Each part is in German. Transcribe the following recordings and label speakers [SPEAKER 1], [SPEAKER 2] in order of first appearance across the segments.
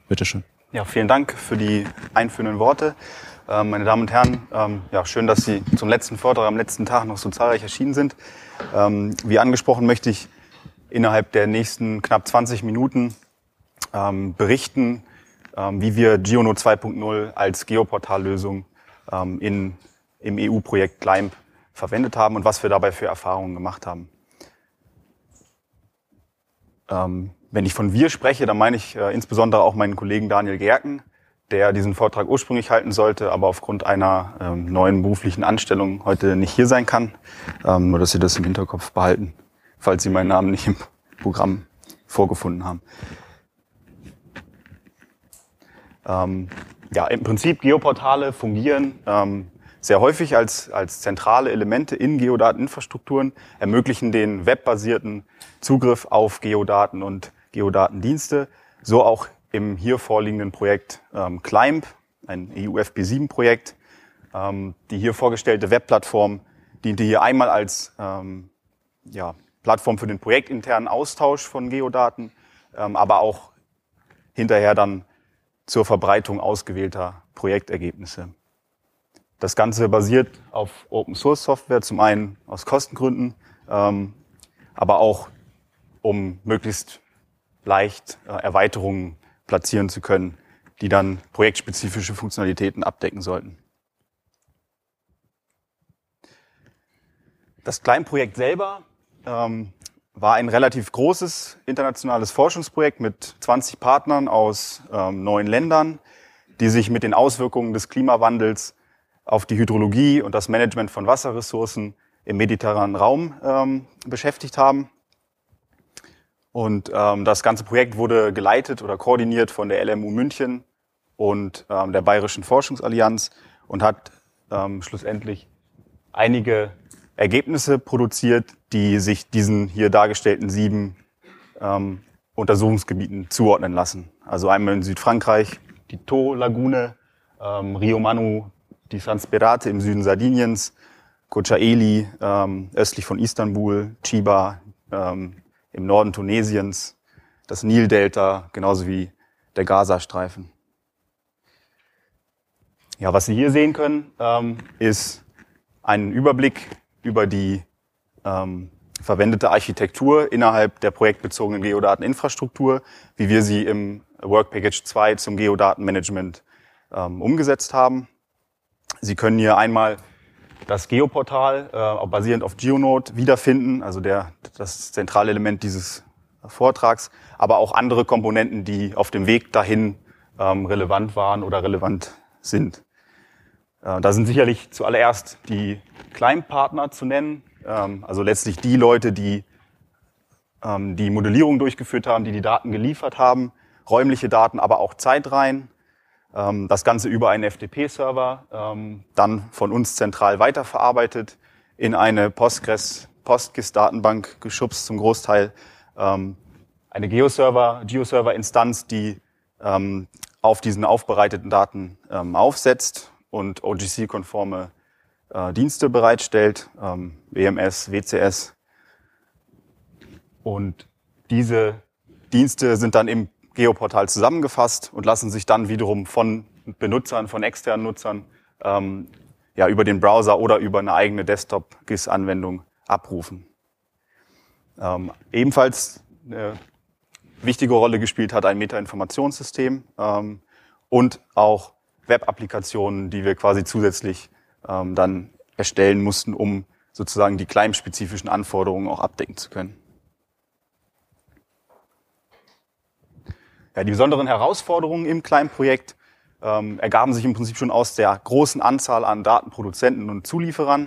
[SPEAKER 1] Bitteschön.
[SPEAKER 2] Ja, vielen Dank für die einführenden Worte. Meine Damen und Herren, schön, dass Sie zum letzten Vortrag am letzten Tag noch so zahlreich erschienen sind. Wie angesprochen möchte ich innerhalb der nächsten knapp 20 Minuten berichten, wie wir GeoNode 2.0 als Geoportallösung im EU-Projekt Climb verwendet haben und was wir dabei für Erfahrungen gemacht haben. Wenn ich von wir spreche, dann meine ich insbesondere auch meinen Kollegen Daniel Gerken, der diesen Vortrag ursprünglich halten sollte, aber aufgrund einer neuen beruflichen Anstellung heute nicht hier sein kann. Nur, dass Sie das im Hinterkopf behalten, falls Sie meinen Namen nicht im Programm vorgefunden haben. Im Prinzip Geoportale fungieren sehr häufig als zentrale Elemente in Geodateninfrastrukturen, ermöglichen den webbasierten Zugriff auf Geodaten und Geodatendienste, so auch im hier vorliegenden Projekt Climb, ein EU-FP7-Projekt. Die hier vorgestellte Webplattform diente hier einmal als Plattform für den projektinternen Austausch von Geodaten, aber auch hinterher dann zur Verbreitung ausgewählter Projektergebnisse. Das Ganze basiert auf Open-Source-Software, zum einen aus Kostengründen, aber auch um möglichst leicht Erweiterungen platzieren zu können, die dann projektspezifische Funktionalitäten abdecken sollten. Das Climb-Projekt selber war ein relativ großes internationales Forschungsprojekt mit 20 Partnern aus 9 Ländern, die sich mit den Auswirkungen des Klimawandels auf die Hydrologie und das Management von Wasserressourcen im mediterranen Raum beschäftigt haben. Und das ganze Projekt wurde geleitet oder koordiniert von der LMU München und der Bayerischen Forschungsallianz und hat schlussendlich einige Ergebnisse produziert, die sich diesen hier dargestellten 7 Untersuchungsgebieten zuordnen lassen. Also einmal in Südfrankreich die Thau-Lagune, Rio Manu di San Sperate im Süden Sardiniens, Kocaeli östlich von Istanbul, Chiba im Norden Tunesiens, das Nildelta, genauso wie der Gazastreifen. Ja, was Sie hier sehen können, ist ein Überblick über die verwendete Architektur innerhalb der projektbezogenen Geodateninfrastruktur, wie wir sie im Work Package 2 zum Geodatenmanagement umgesetzt haben. Sie können hier einmal das Geoportal basierend auf GeoNode wiederfinden, also das zentrale Element dieses Vortrags, aber auch andere Komponenten, die auf dem Weg dahin relevant waren oder relevant sind. Da sind sicherlich zuallererst die Climb-Partner zu nennen, also letztlich die Leute, die die Modellierung durchgeführt haben, die die Daten geliefert haben, räumliche Daten, aber auch Zeitreihen. Das Ganze über einen FTP-Server, dann von uns zentral weiterverarbeitet, in eine PostGIS-Datenbank geschubst zum Großteil. Eine GeoServer-Instanz, die auf diesen aufbereiteten Daten aufsetzt und OGC-konforme Dienste bereitstellt, WMS, WCS. Und diese Dienste sind dann im Geoportal zusammengefasst und lassen sich dann wiederum von Benutzern, von externen Nutzern über den Browser oder über eine eigene Desktop-GIS-Anwendung abrufen. Ebenfalls eine wichtige Rolle gespielt hat ein Meta-Informationssystem und auch Web-Applikationen, die wir quasi zusätzlich dann erstellen mussten, um sozusagen die Climb-spezifischen Anforderungen auch abdecken zu können. Ja, die besonderen Herausforderungen im Climb-Projekt ergaben sich im Prinzip schon aus der großen Anzahl an Datenproduzenten und Zulieferern,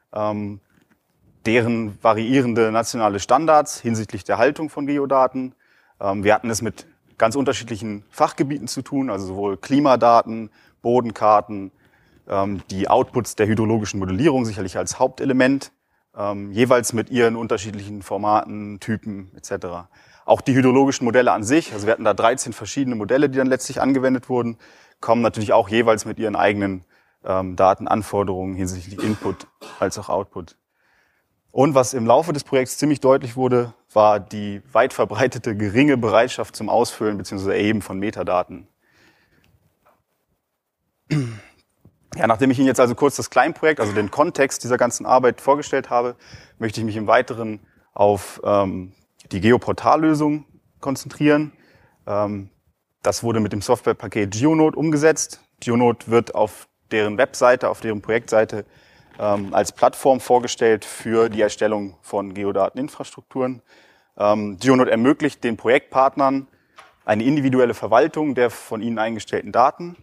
[SPEAKER 2] deren variierende nationale Standards hinsichtlich der Haltung von Geodaten. Wir hatten es mit ganz unterschiedlichen Fachgebieten zu tun, also sowohl Klimadaten, Bodenkarten, die Outputs der hydrologischen Modellierung sicherlich als Hauptelement, jeweils mit ihren unterschiedlichen Formaten, Typen etc. Auch die hydrologischen Modelle an sich, also wir hatten da 13 verschiedene Modelle, die dann letztlich angewendet wurden, kommen natürlich auch jeweils mit ihren eigenen Datenanforderungen hinsichtlich Input als auch Output. Und was im Laufe des Projekts ziemlich deutlich wurde, war die weit verbreitete geringe Bereitschaft zum Ausfüllen bzw. Erheben von Metadaten. Ja, nachdem ich Ihnen jetzt also kurz das Kleinprojekt, also den Kontext dieser ganzen Arbeit vorgestellt habe, möchte ich mich im Weiteren auf die Geoportallösung konzentrieren. Das wurde mit dem Softwarepaket GeoNode umgesetzt. GeoNode wird auf deren Webseite, auf deren Projektseite als Plattform vorgestellt für die Erstellung von Geodateninfrastrukturen. GeoNode ermöglicht den Projektpartnern eine individuelle Verwaltung der von ihnen eingestellten Daten.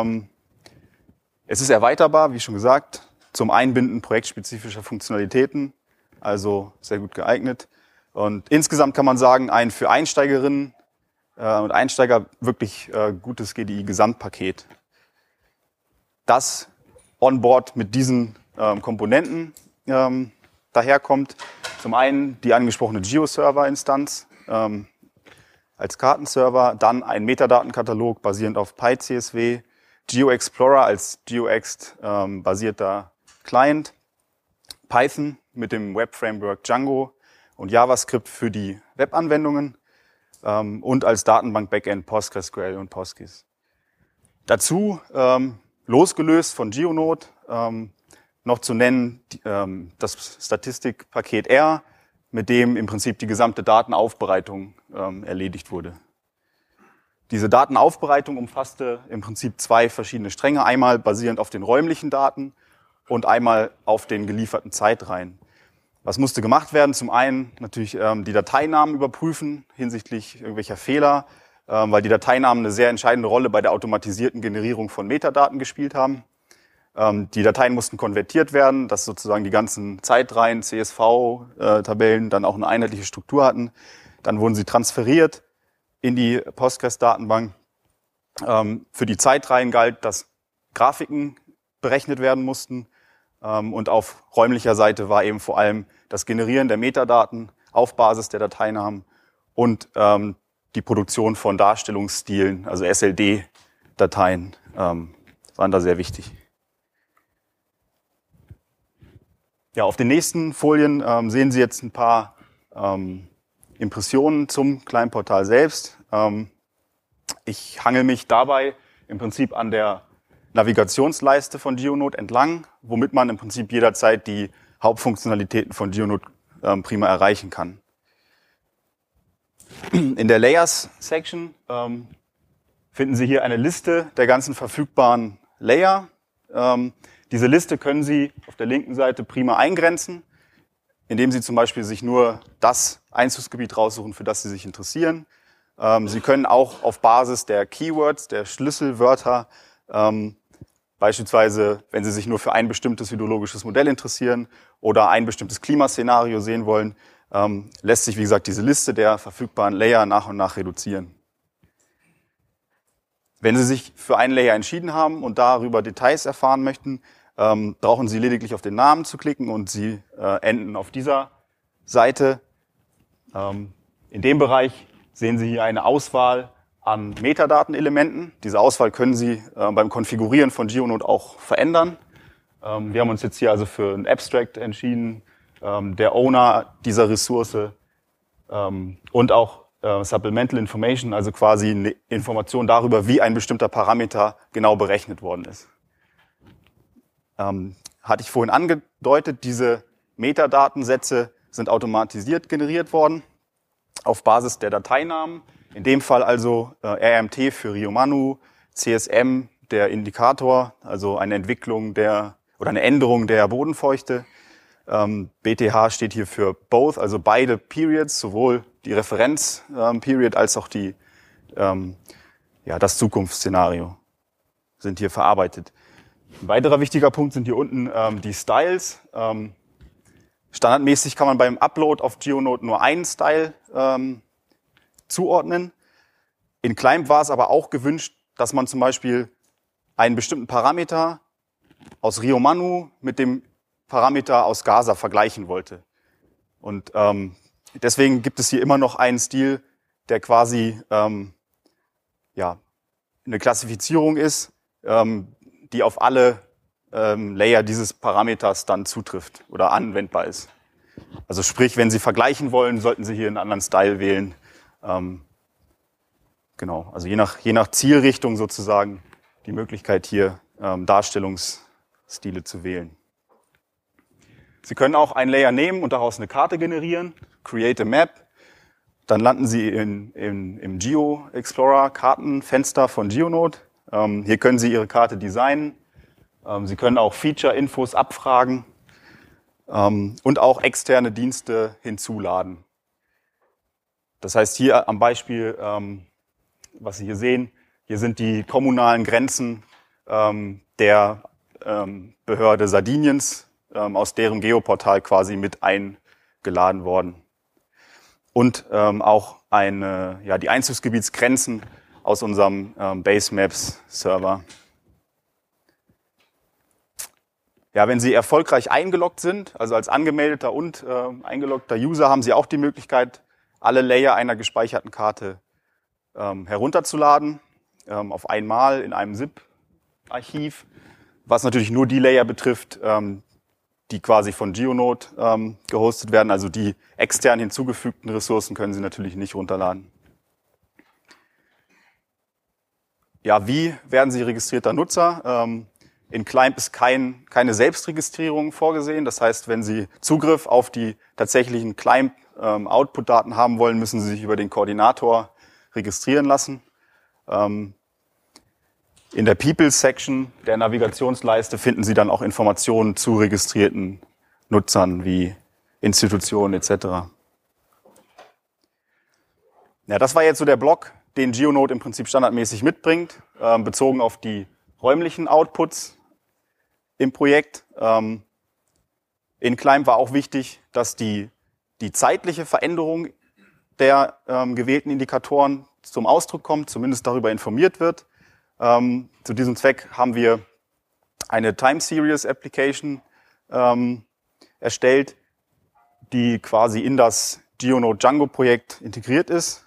[SPEAKER 2] Es ist erweiterbar, wie schon gesagt, zum Einbinden projektspezifischer Funktionalitäten, also sehr gut geeignet. Und insgesamt kann man sagen, ein für Einsteigerinnen und Einsteiger wirklich gutes GDI-Gesamtpaket. Das Onboard mit diesen Komponenten daherkommt. Zum einen die angesprochene GeoServer-Instanz als Kartenserver, dann ein Metadatenkatalog basierend auf PyCSW, GeoExplorer als GeoExt basierter Client, Python mit dem Web-Framework Django und JavaScript für die Webanwendungen und als Datenbank-Backend PostgreSQL und PostGIS. Dazu, losgelöst von GeoNode, noch zu nennen das Statistikpaket R, mit dem im Prinzip die gesamte Datenaufbereitung erledigt wurde. Diese Datenaufbereitung umfasste im Prinzip zwei verschiedene Stränge, einmal basierend auf den räumlichen Daten und einmal auf den gelieferten Zeitreihen. Was musste gemacht werden? Zum einen natürlich die Dateinamen überprüfen hinsichtlich irgendwelcher Fehler, weil die Dateinamen eine sehr entscheidende Rolle bei der automatisierten Generierung von Metadaten gespielt haben. Die Dateien mussten konvertiert werden, dass sozusagen die ganzen Zeitreihen, CSV-Tabellen dann auch eine einheitliche Struktur hatten. Dann wurden sie transferiert in die Postgres-Datenbank. Für die Zeitreihen galt, dass Grafiken berechnet werden mussten. Und auf räumlicher Seite war eben vor allem das Generieren der Metadaten auf Basis der Dateinamen und die Produktion von Darstellungsstilen, also SLD-Dateien, waren da sehr wichtig. Ja, auf den nächsten Folien sehen Sie jetzt ein paar Impressionen zum Kleinportal selbst. Ich hangel mich dabei im Prinzip an der Navigationsleiste von GeoNode entlang, womit man im Prinzip jederzeit die Hauptfunktionalitäten von GeoNode prima erreichen kann. In der Layers-Section finden Sie hier eine Liste der ganzen verfügbaren Layer. Diese Liste können Sie auf der linken Seite prima eingrenzen, indem Sie zum Beispiel sich nur das Einzugsgebiet raussuchen, für das Sie sich interessieren. Sie können auch auf Basis der Keywords, der Schlüsselwörter, beispielsweise, wenn Sie sich nur für ein bestimmtes hydrologisches Modell interessieren oder ein bestimmtes Klimaszenario sehen wollen, lässt sich, wie gesagt, diese Liste der verfügbaren Layer nach und nach reduzieren. Wenn Sie sich für einen Layer entschieden haben und darüber Details erfahren möchten, brauchen Sie lediglich auf den Namen zu klicken und Sie enden auf dieser Seite. In dem Bereich sehen Sie hier eine Auswahl an Metadatenelementen. Diese Auswahl können Sie beim Konfigurieren von GeoNode auch verändern. Wir haben uns jetzt hier also für ein Abstract entschieden, der Owner dieser Ressource und auch Supplemental Information, also quasi eine Information darüber, wie ein bestimmter Parameter genau berechnet worden ist. Hatte ich vorhin angedeutet, diese Metadatensätze sind automatisiert generiert worden auf Basis der Dateinamen. In dem Fall also RMT für Rio Manu, CSM der Indikator, also eine Entwicklung oder eine Änderung der Bodenfeuchte. BTH steht hier für both, also beide Periods, sowohl die Referenz-Period als auch das Zukunftsszenario sind hier verarbeitet. Ein weiterer wichtiger Punkt sind hier unten die Styles. Standardmäßig kann man beim Upload auf GeoNode nur einen Style zuordnen. In Climb war es aber auch gewünscht, dass man zum Beispiel einen bestimmten Parameter aus Rio Manu mit dem Parameter aus Gaza vergleichen wollte. Und deswegen gibt es hier immer noch einen Stil, der quasi eine Klassifizierung ist, die auf alle Layer dieses Parameters dann zutrifft oder anwendbar ist. Also sprich, wenn Sie vergleichen wollen, sollten Sie hier einen anderen Style wählen. Genau, also je nach Zielrichtung sozusagen die Möglichkeit hier Darstellungsstile zu wählen. Sie können auch ein Layer nehmen und daraus eine Karte generieren, create a map. Dann landen Sie im Geo Explorer Kartenfenster von GeoNode. Hier können Sie Ihre Karte designen. Sie können auch Feature-Infos abfragen und auch externe Dienste hinzuladen. Das heißt, hier am Beispiel, was Sie hier sehen, hier sind die kommunalen Grenzen der Behörde Sardiniens, aus deren Geoportal quasi mit eingeladen worden. Und auch die Einzugsgebietsgrenzen aus unserem Basemaps-Server. Ja, wenn Sie erfolgreich eingeloggt sind, also als angemeldeter und eingeloggter User, haben Sie auch die Möglichkeit, alle Layer einer gespeicherten Karte herunterzuladen, auf einmal in einem ZIP-Archiv, was natürlich nur die Layer betrifft, die quasi von GeoNode gehostet werden. Also die extern hinzugefügten Ressourcen können Sie natürlich nicht runterladen. Ja, wie werden Sie registrierter Nutzer? In Climb ist keine Selbstregistrierung vorgesehen. Das heißt, wenn Sie Zugriff auf die tatsächlichen Climb-Output-Daten haben wollen, müssen Sie sich über den Koordinator registrieren lassen. In der People-Section der Navigationsleiste finden Sie dann auch Informationen zu registrierten Nutzern wie Institutionen etc. Ja, das war jetzt so der Block, den GeoNode im Prinzip standardmäßig mitbringt, bezogen auf die räumlichen Outputs im Projekt. In Climb war auch wichtig, dass die zeitliche Veränderung der gewählten Indikatoren zum Ausdruck kommt, zumindest darüber informiert wird. Zu diesem Zweck haben wir eine Time Series Application erstellt, die quasi in das GeoNode Django Projekt integriert ist.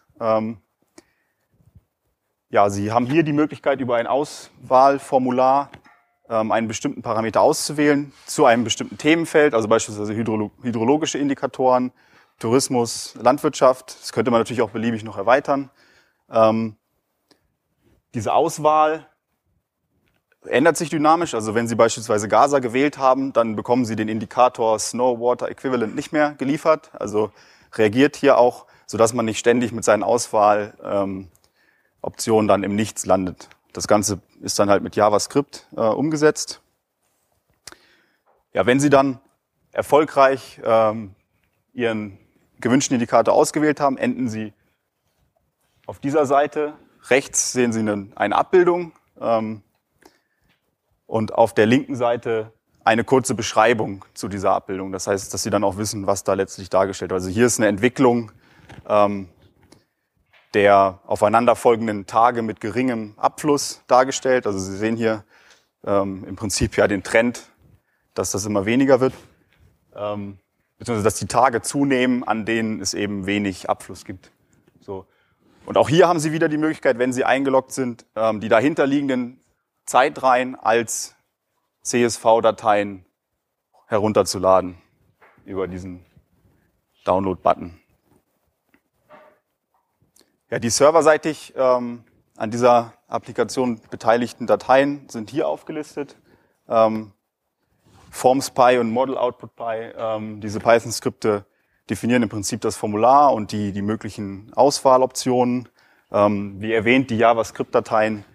[SPEAKER 2] Ja, Sie haben hier die Möglichkeit, über ein Auswahlformular einen bestimmten Parameter auszuwählen zu einem bestimmten Themenfeld, also beispielsweise hydrologische Indikatoren, Tourismus, Landwirtschaft. Das könnte man natürlich auch beliebig noch erweitern. Diese Auswahl ändert sich dynamisch. Also wenn Sie beispielsweise Gaza gewählt haben, dann bekommen Sie den Indikator Snow Water Equivalent nicht mehr geliefert. Also reagiert hier auch, sodass man nicht ständig mit seinen Auswahloptionen dann im Nichts landet. Das Ganze ist dann halt mit JavaScript umgesetzt. Ja, wenn Sie dann erfolgreich Ihren gewünschten Indikator ausgewählt haben, enden Sie auf dieser Seite. Rechts sehen Sie eine Abbildung und auf der linken Seite eine kurze Beschreibung zu dieser Abbildung. Das heißt, dass Sie dann auch wissen, was da letztlich dargestellt wird. Also hier ist eine Entwicklung der aufeinanderfolgenden Tage mit geringem Abfluss dargestellt. Also Sie sehen hier im Prinzip ja den Trend, dass das immer weniger wird, beziehungsweise dass die Tage zunehmen, an denen es eben wenig Abfluss gibt. So. Und auch hier haben Sie wieder die Möglichkeit, wenn Sie eingeloggt sind, die dahinterliegenden Zeitreihen als CSV-Dateien herunterzuladen über diesen Download-Button. Ja, die serverseitig an dieser Applikation beteiligten Dateien sind hier aufgelistet. FormsPy und ModelOutputPy, diese Python-Skripte definieren im Prinzip das Formular und die möglichen Auswahloptionen. Wie erwähnt, die JavaScript-Dateien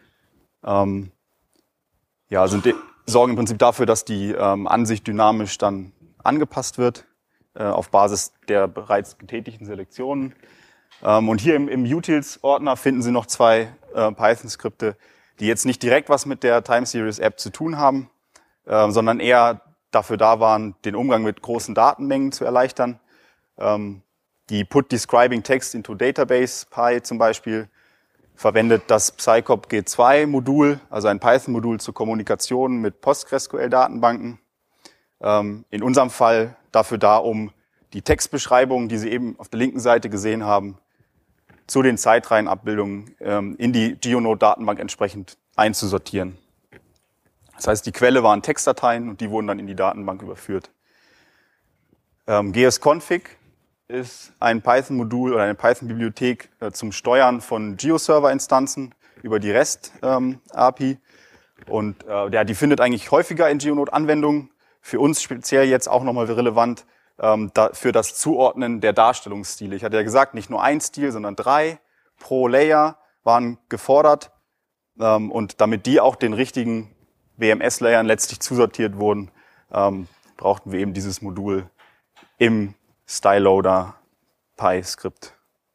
[SPEAKER 2] sorgen im Prinzip dafür, dass die Ansicht dynamisch dann angepasst wird auf Basis der bereits getätigten Selektionen. Und hier im Utils-Ordner finden Sie noch zwei Python-Skripte, die jetzt nicht direkt was mit der Time Series App zu tun haben, sondern eher dafür da waren, den Umgang mit großen Datenmengen zu erleichtern. Die Put Describing Text into Database Py zum Beispiel verwendet das Psycop G2-Modul, also ein Python-Modul zur Kommunikation mit PostgreSQL-Datenbanken. In unserem Fall dafür da, um die Textbeschreibungen, die Sie eben auf der linken Seite gesehen haben, zu den Zeitreihenabbildungen in die GeoNode-Datenbank entsprechend einzusortieren. Das heißt, die Quelle waren Textdateien und die wurden dann in die Datenbank überführt. GSConfig ist ein Python-Modul oder eine Python-Bibliothek zum Steuern von GeoServer-Instanzen über die REST-API. Und die findet eigentlich häufiger in GeoNode-Anwendungen. Für uns speziell jetzt auch nochmal relevant für das Zuordnen der Darstellungsstile. Ich hatte ja gesagt, nicht nur ein Stil, sondern 3 pro Layer waren gefordert. Und damit die auch den richtigen WMS-Layern letztlich zusortiert wurden, brauchten wir eben dieses Modul im StyleLoader Py-Skript.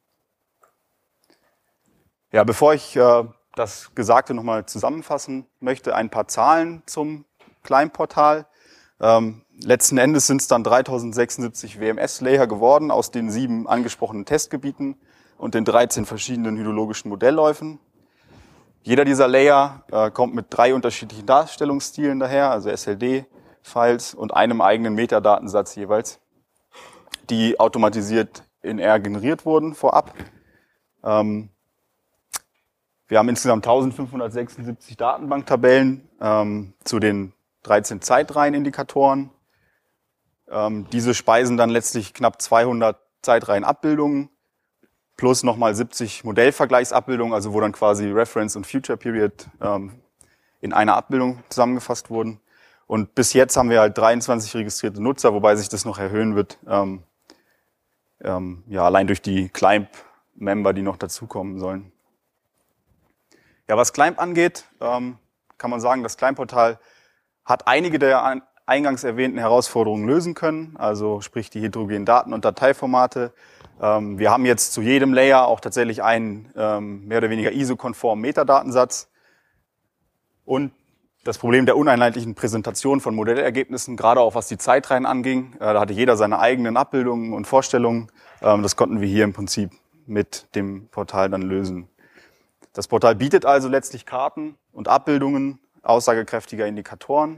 [SPEAKER 2] Ja, bevor ich das Gesagte nochmal zusammenfassen möchte, ein paar Zahlen zum Client-Portal. Letzten Endes sind es dann 3076 WMS-Layer geworden aus den 7 angesprochenen Testgebieten und den 13 verschiedenen hydrologischen Modellläufen. Jeder dieser Layer kommt mit 3 unterschiedlichen Darstellungsstilen daher, also SLD-Files und einem eigenen Metadatensatz jeweils, die automatisiert in R generiert wurden vorab. Wir haben insgesamt 1576 Datenbanktabellen zu den 13 Zeitreihenindikatoren. Diese speisen dann letztlich knapp 200 Zeitreihenabbildungen plus nochmal 70 Modellvergleichsabbildungen, also wo dann quasi Reference und Future Period in einer Abbildung zusammengefasst wurden. Und bis jetzt haben wir halt 23 registrierte Nutzer, wobei sich das noch erhöhen wird, allein durch die Climb-Member, die noch dazukommen sollen. Ja, was Climb angeht, kann man sagen, das Climb-Portal hat einige der eingangs erwähnten Herausforderungen lösen können, also sprich die heterogenen Daten- und Dateiformate. Wir haben jetzt zu jedem Layer auch tatsächlich einen mehr oder weniger ISO-konformen Metadatensatz. Und das Problem der uneinheitlichen Präsentation von Modellergebnissen, gerade auch was die Zeitreihen anging, da hatte jeder seine eigenen Abbildungen und Vorstellungen. Das konnten wir hier im Prinzip mit dem Portal dann lösen. Das Portal bietet also letztlich Karten und Abbildungen aussagekräftiger Indikatoren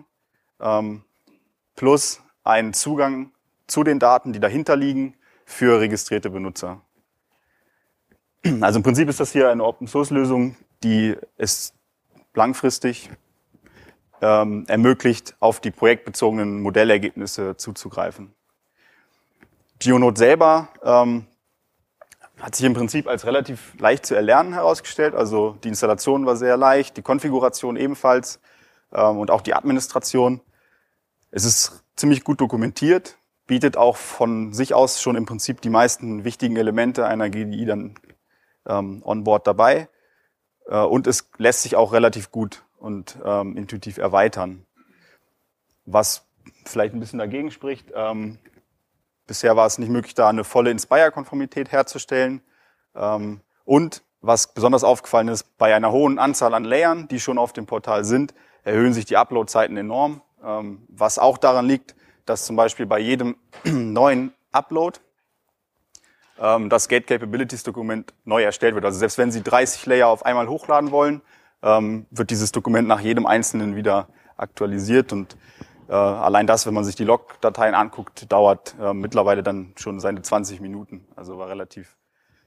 [SPEAKER 2] plus einen Zugang zu den Daten, die dahinter liegen, für registrierte Benutzer. Also im Prinzip ist das hier eine Open-Source-Lösung, die es langfristig ermöglicht, auf die projektbezogenen Modellergebnisse zuzugreifen. GeoNode selber hat sich im Prinzip als relativ leicht zu erlernen herausgestellt. Also die Installation war sehr leicht, die Konfiguration ebenfalls und auch die Administration. Es ist ziemlich gut dokumentiert, bietet auch von sich aus schon im Prinzip die meisten wichtigen Elemente einer GDI dann onboard dabei. Und es lässt sich auch relativ gut und intuitiv erweitern. Was vielleicht ein bisschen dagegen spricht, bisher war es nicht möglich, da eine volle Inspire-Konformität herzustellen. Und was besonders aufgefallen ist, bei einer hohen Anzahl an Layern, die schon auf dem Portal sind, erhöhen sich die Upload-Zeiten enorm. Was auch daran liegt, dass zum Beispiel bei jedem neuen Upload das Gate Capabilities Dokument neu erstellt wird. Also selbst wenn Sie 30 Layer auf einmal hochladen wollen, wird dieses Dokument nach jedem einzelnen wieder aktualisiert. Und allein das, wenn man sich die Log-Dateien anguckt, dauert mittlerweile dann schon seine 20 Minuten. Also war relativ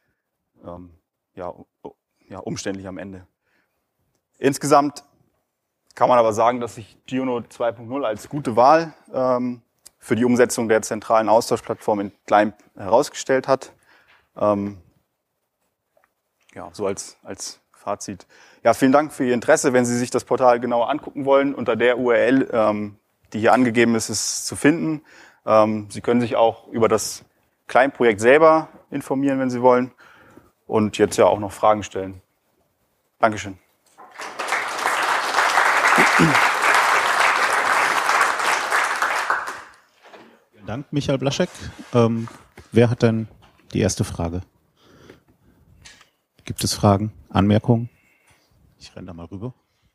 [SPEAKER 2] umständlich am Ende. Insgesamt kann man aber sagen, dass sich GeoNode 2.0 als gute Wahl für die Umsetzung der zentralen Austauschplattform in Climb herausgestellt hat. So als Fazit. Ja, vielen Dank für Ihr Interesse. Wenn Sie sich das Portal genauer angucken wollen, unter der URL, die hier angegeben ist, ist zu finden. Sie können sich auch über das Climb-Projekt selber informieren, wenn Sie wollen. Und jetzt ja auch noch Fragen stellen. Dankeschön.
[SPEAKER 1] Vielen Dank, Michael Blaschek. Wer hat denn die erste Frage? Gibt es Fragen, Anmerkungen? Ich renne da mal rüber.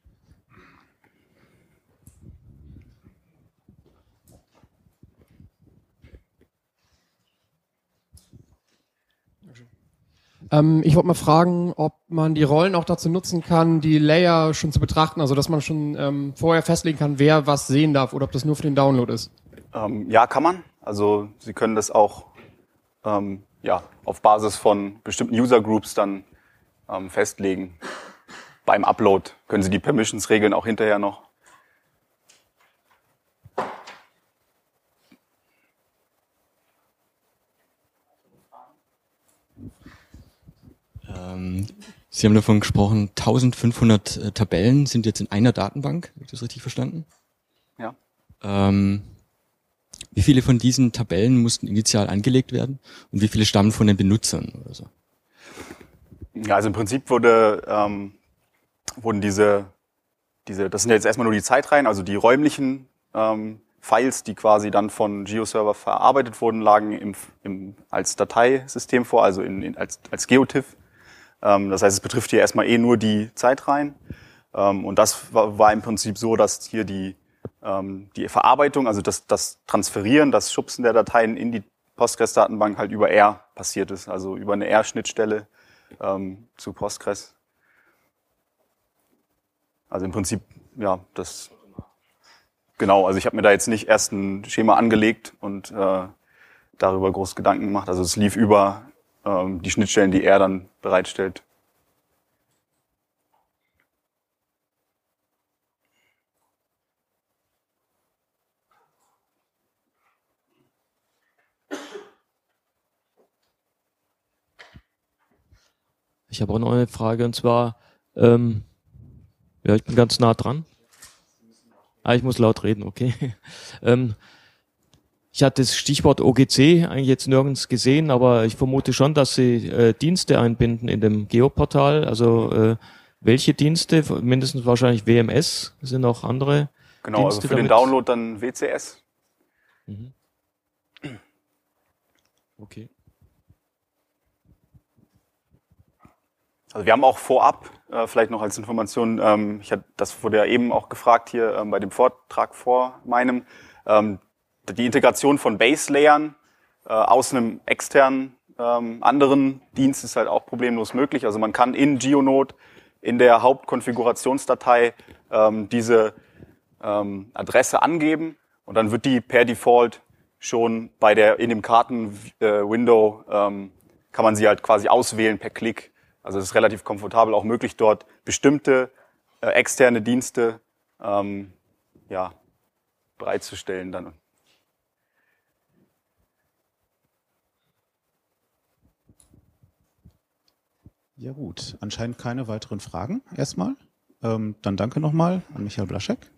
[SPEAKER 3] Ich wollte mal fragen, ob man die Rollen auch dazu nutzen kann, die Layer schon zu betrachten, also dass man schon vorher festlegen kann, wer was sehen darf oder ob das nur für den Download ist.
[SPEAKER 2] Ja, kann man. Also Sie können das auch auf Basis von bestimmten User Groups dann festlegen. Beim Upload können Sie die Permissions regeln, auch hinterher noch.
[SPEAKER 4] Sie haben davon gesprochen, 1500 Tabellen sind jetzt in einer Datenbank. Habe ich das richtig verstanden?
[SPEAKER 2] Ja.
[SPEAKER 4] Wie viele von diesen Tabellen mussten initial angelegt werden und wie viele stammen von den Benutzern oder so?
[SPEAKER 2] Ja, also im Prinzip wurden diese, das sind jetzt erstmal nur die Zeitreihen, also die räumlichen Files, die quasi dann von GeoServer verarbeitet wurden, lagen als Dateisystem vor, also als GeoTIFF. Das heißt, es betrifft hier erstmal nur die Zeitreihen. Und das war im Prinzip so, dass hier die Verarbeitung, also das Transferieren, das Schubsen der Dateien in die Postgres-Datenbank halt über R passiert ist, also über eine R-Schnittstelle zu Postgres. Also im Prinzip, ja, genau, also ich habe mir da jetzt nicht erst ein Schema angelegt und darüber groß Gedanken gemacht. Also es lief über die Schnittstellen, die R dann bereitstellt.
[SPEAKER 5] Ich habe auch noch eine Frage, und zwar, ja, ich bin ganz nah dran. Ich muss laut reden, okay. Ich hatte das Stichwort OGC eigentlich jetzt nirgends gesehen, aber ich vermute schon, dass Sie Dienste einbinden in dem Geoportal. Also welche Dienste? Mindestens wahrscheinlich WMS. Sind auch andere
[SPEAKER 2] Genau,
[SPEAKER 5] Dienste
[SPEAKER 2] also für den
[SPEAKER 5] damit?
[SPEAKER 2] Download dann WCS.
[SPEAKER 5] Mhm. Okay.
[SPEAKER 2] Also wir haben auch vorab, vielleicht noch als Information, das wurde ja eben auch gefragt hier bei dem Vortrag vor meinem, die Integration von Base-Layern aus einem externen anderen Dienst ist halt auch problemlos möglich. Also man kann in GeoNode in der Hauptkonfigurationsdatei diese Adresse angeben und dann wird die per Default schon in dem Karten-Window kann man sie halt quasi auswählen per Klick. Also es ist relativ komfortabel auch möglich, dort bestimmte externe Dienste bereitzustellen dann.
[SPEAKER 1] Ja gut, anscheinend keine weiteren Fragen erstmal. Dann danke nochmal an Michael Blaschek.